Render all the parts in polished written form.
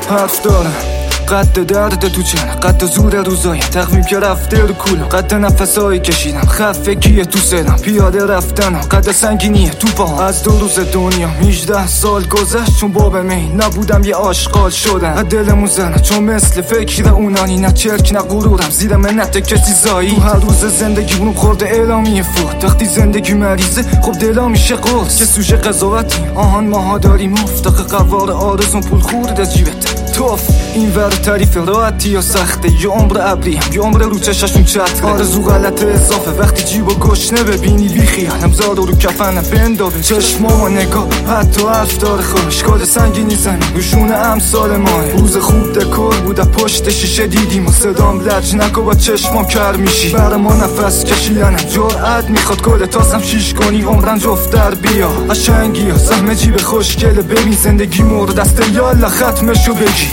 حرف دارم، قد درد تو چنه، قد زور روزای تقویم که رفته رو کولم، قد نفسایی کشیدم، خفگی تو سرم، پیاده رفتنم، قد سنگینیه تو پاهم. از 2 روز دنیا 18 سال گذشت، چون باب می نبودم یه آشغال شدم. از دلمون زنه چون مثل فکر اونانی، نه چرک نه غرورم زیر منت کسی زایی. تو هر روز زندگی بونم خورده اعلامیه فوت، وقتی زندگی مریضه خب دلا میشه قرص. چه سوژه قضاوتی آهان ماها داریم مفتاق قوار آرزون پول خورده جیبت توف. این ور تعریف راحتی یا سخته، یه عمر ابریم یه عمر رو چششون چتره. آرزو غلط اضافه وقتی جیب و گشنه ببینی بی خیالم زاد رو کفنم بندابه. چشمام و نگاه حتی حرف داره خوش، کار سنگینی زنی روشون امثال ماه. روز خوب دکور بوده پشت شیشه دیدیم و صدام لج نکو با چشمام کر میشی. برا ما نفس کشیدنم جرأت میخواد کل تاسم شیش کنی عمرن جفت در بیا. قشنگی ها سهم جیب خوشگله ببین زندگی مورد دست یالا ختمشو بگی.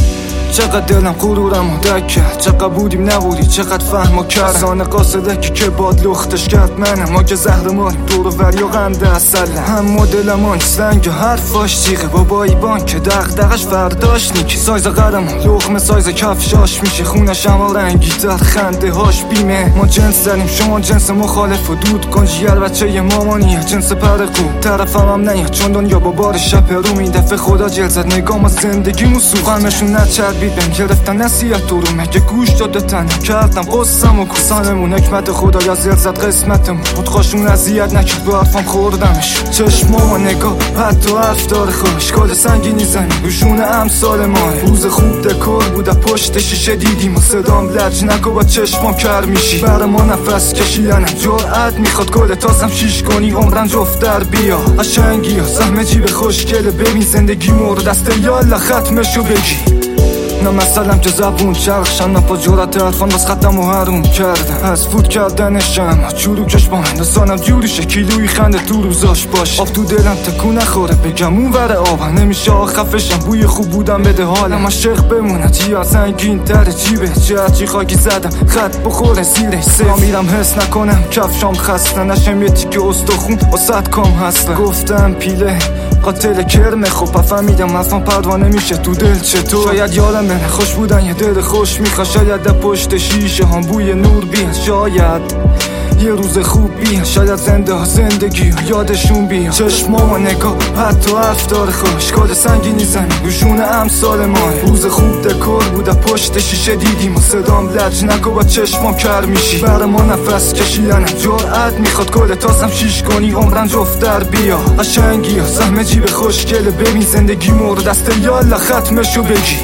چقدر دلم غرورم دک کرد، چقدر بودیم نبودی، چقدر فهم و کرد. زانه قاصده که باد لختش کرد منم، ما که زهر ماریم دور و وری و غند اصله. هم مدلم آن سنگ و حرفاش جیغه، بابایی بانک که دغدغش فرداش نیکی. سایز قدم لقمه سایز کفشاش میشه، خونش اما رنگی تر خنده هاش بیمه. ما جنس زنیم شما جنس مخالف و دود کن جیر بچه ی مامانیه جنس پرقو. طرفم هم نیه چون دنیا با بار شب رو این دفعه خدا جل زد نگاه ما زندگی موسو همشون نچربید بهم گرفتن نصیحت تو رو مگه گوش داده تنم کردم قصم و کسانمون حکمت خدا یا زل زد قسمتمون خودخواشون اذیت نکرد با حرفم خوردمش. چشمام و نگاه حتی حرف داره خوش، کال سنگینی زنی روشون امثال ماه. روز خوب دکور بوده پشت شیشه دیدیم و صدام لج نکو با چشمام کر میشی. برا ما نفس کشیدنم جرأت میخواد کل تاسم شیش کنی عمرن جفت در بیا. قشنگی ها سهم جیب خوشگله ببین زندگی مورد دست یالا ختمشو بگی. نه مثلا که زبون چرخشم نه با جورت حرفان باز خطم و حروم کردم. از فوت کردنشم چروکش با هندسانم جوریشه کیلوی خنده تو روزاش باشه. آب تو دلم تکون نخوره بگم اون ور آبم نمیشه خفشم بوی خوب بودم بده حالم. عاشق بمونه چیا سنگین تره جیبه چه هرچی خاکی زدم خط بخوره زیرش سفت میرم حس نکنم کفشام خسته نشم یه تیکه استخون با 100 کام هسته. گفتم پیله قاتل کرمه خب فهمیدم اصلا پروانه میشه تو دل چطور. شاید یادم بره خوش بودن یه دل خوش میخواد، شاید در پشت شیشه هم بوی نور بیاد، شاید یه روز خوب بیاد، شاید زنده ها زندگی یادشون بیاد. چشمام و نگاه حتی حرف داره خوش، کال سنگینی زنی روشون امثال ماه. روز خوب دکور بوده پشت شیشه دیدیم و صدام لج نکو با چشمام کر میشی. برا ما نفس کشیدنم جرأت میخواد کل تاسم شیش کنی عمرن جفت در بیا. قشنگی ها سهم جیب خوشگله ببین زندگی مورد دست یالا ختمشو بگی.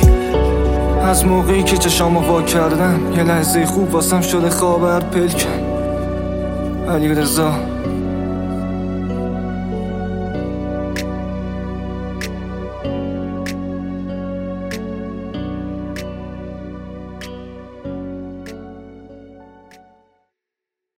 از موقعی که چشامو وا کردم یه لحظه خوب واسم شده خواب هر پلکم. علی رضا